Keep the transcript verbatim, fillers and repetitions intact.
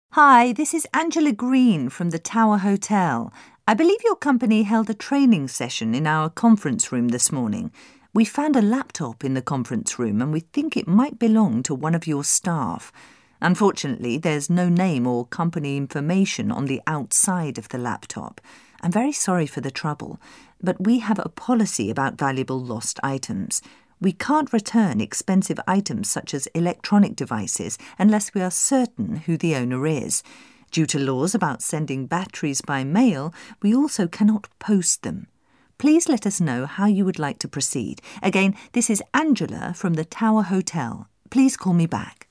Hi, this is Angela Green from the Tower Hotel. I believe your company held a training session in our conference room this morning. We found a laptop in the conference room and we think it might belong to one of your staff. Unfortunately, there's no name or company information on the outside of the laptop. I'm very sorry for the trouble, but we have a policy about valuable lost items. We can't return expensive items such as electronic devices unless we are certain who the owner is. Due to laws about sending batteries by mail, we also cannot post them. Please let us know how you would like to proceed. Again, this is Angela from the Tower Hotel. Please call me back.